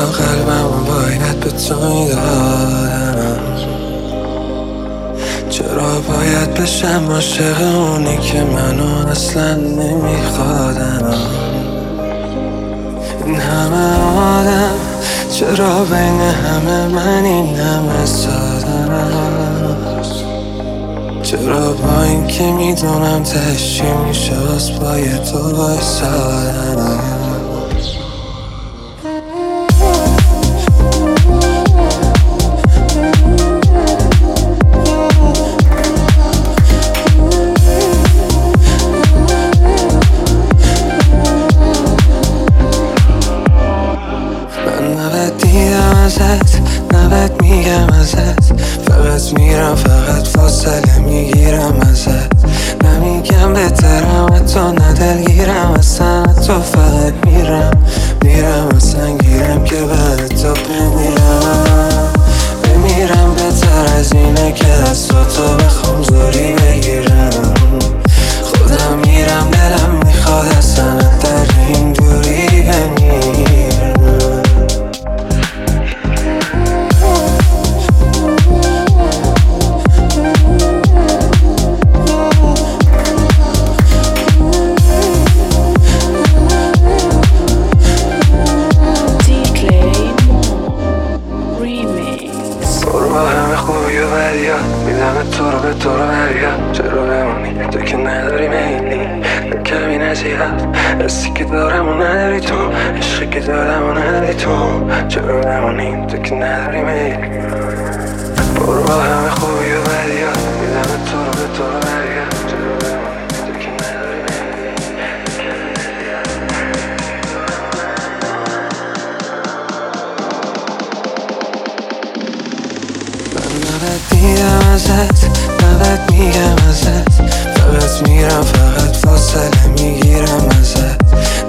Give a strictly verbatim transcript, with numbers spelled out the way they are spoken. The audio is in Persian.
قلبم باید به تو میدادم؟ چرا باید بشم عاشق اونی که منو اصلا نمیخوادم؟ این همه آدم چرا بین همه من این همه سادم؟ چرا با این که میدونم تهش چی میشه از پای تو بایستادم؟ دیدم ازت نباید میگم ازت، فقط میرم فقط فاصله میگیرم ازت. نمیگم بهترم تو نه دلگیرم اصلا، تو فقط میرم میرم اصلا گیرم که بعد تو بمیرم. بمیرم بهتر از اینه که دست تو بخوام زوری بگیرم. خودم میرم دلم میخواد اصلا در این دوری بمیرم. میدم تو رو به تو رو برگرد، چرا بمونی تو که نداری میلی کمی نزیاد. حسی که دارم و نداری تو، عشقی که دارم و نداری تو، چرا بمونی تو که نداری میلی. برو با همه خوبی و بدیات، میدم تو رو به تو رو برگرد، چرا بمونی تو که نداری میلی. من نباید دیدم ازت، نباید میگم ازت، فقط میرم فقط فاصله میگیرم ازت.